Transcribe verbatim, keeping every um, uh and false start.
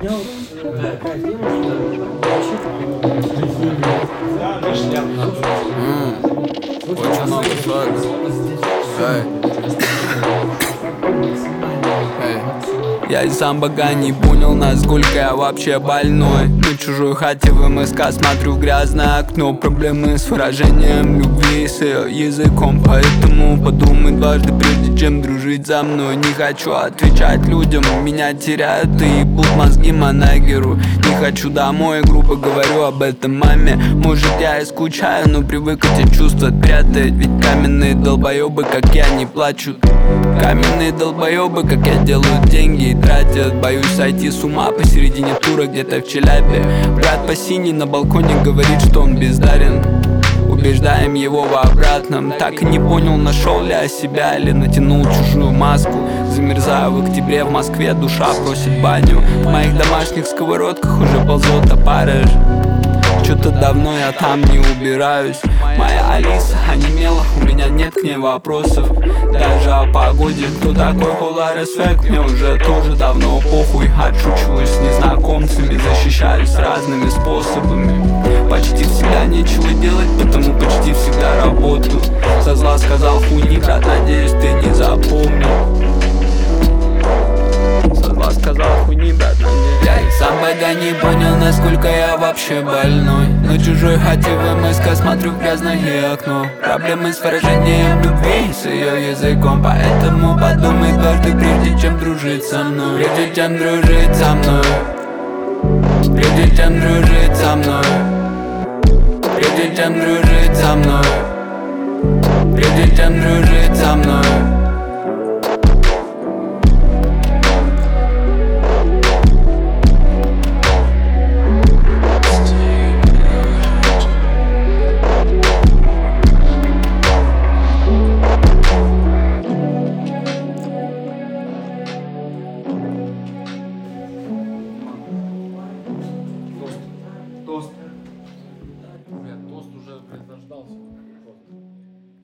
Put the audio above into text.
меня вот э, такая тема, что вообще Очень много свадеб. Я и сам бога не понял, насколько я вообще больной. На чужой хате в МСК смотрю в грязное окно. Проблемы с выражением любви, с ее языком. Поэтому подумай дважды, прежде чем дружить за мной. Не хочу отвечать людям, меня теряют и ебут мозги манагеру. Не хочу домой, грубо говорю об этом маме. Может я и скучаю, но привык эти чувства прятать. Ведь каменные долбоебы, как я, не плачут. Каменные долбоебы, как я, делают деньги и тратят. Боюсь сойти с ума посередине тура где-то в Челябе. Брат по синий на балконе говорит, что он бездарен. Убеждаем его в обратном. Так и не понял, нашел ли я себя или натянул чужую маску. Замерзаю в октябре в Москве, душа просит баню. В моих домашних сковородках уже ползет опарыш. Чё-то давно я там не убираюсь. Моя Алиса онемела, у меня нет к ней вопросов. Даже о погоде, кто такой Холаресфект, мне уже тоже давно похуй. Отшучиваюсь с незнакомцами, защищаюсь разными способами. Почти всегда нечего делать, потому почти всегда работаю. Со зла сказал хуйни, брат, надеюсь, ты не запомнил. Со зла сказал хуйни, брат, надеюсь. Я и сам бога не понял, насколько я вообще больной. На чужой хате в МСК смотрю в грязное окно. Проблемы с выражением любви, с ее языком. Поэтому подумай дважды, прежде чем дружить со мной. Прежде чем дружить со мной. Прежде чем дружить со мной. Прежде чем дружить со мной. Прежде чем дружить со мной.